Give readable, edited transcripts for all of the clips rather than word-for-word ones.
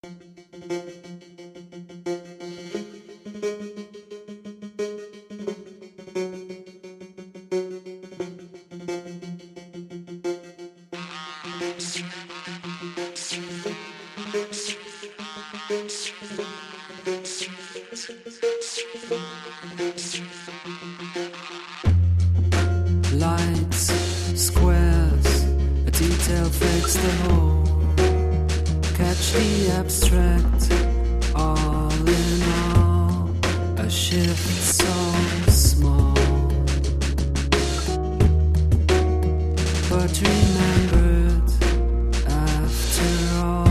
Lights, squares, a detail fix the whole. Catch the abstract, all in all. A shift so small, but remembered after all.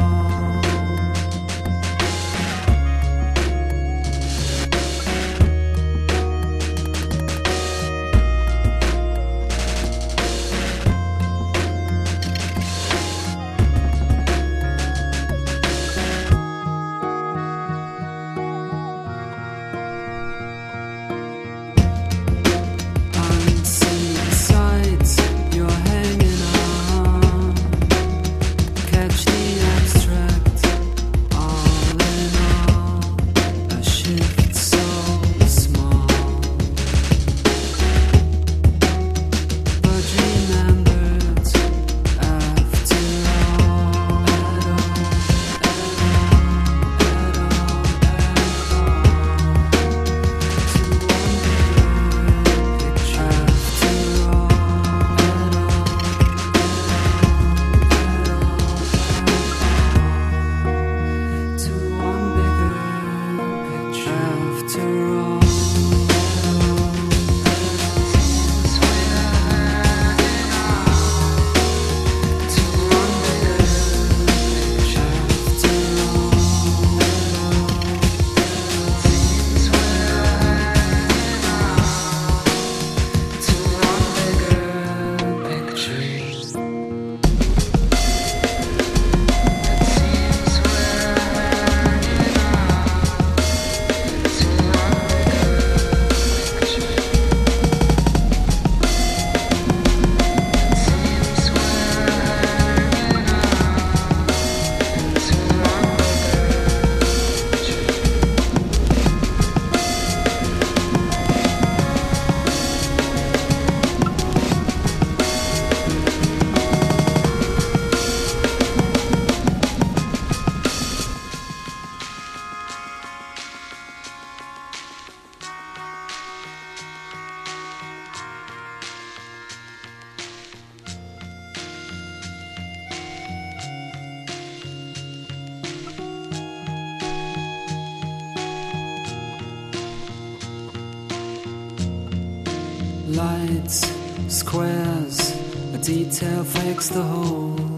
Lights, squares, a detail fix the whole.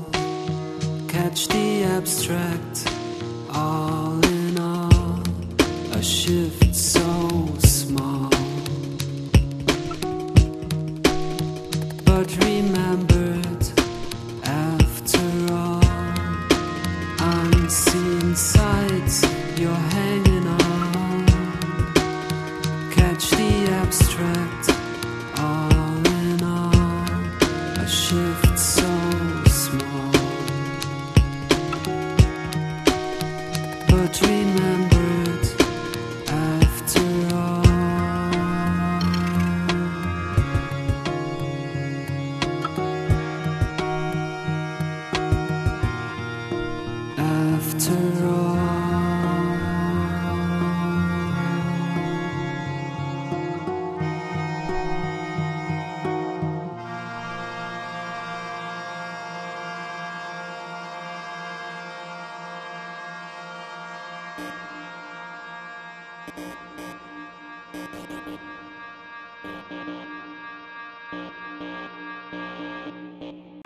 Catch the abstract, all in all. A shift so small, but remembered after all. Unseen sights you're hanging on. Catch the abstract, all in all, a shift so small, but remembered after all. After all.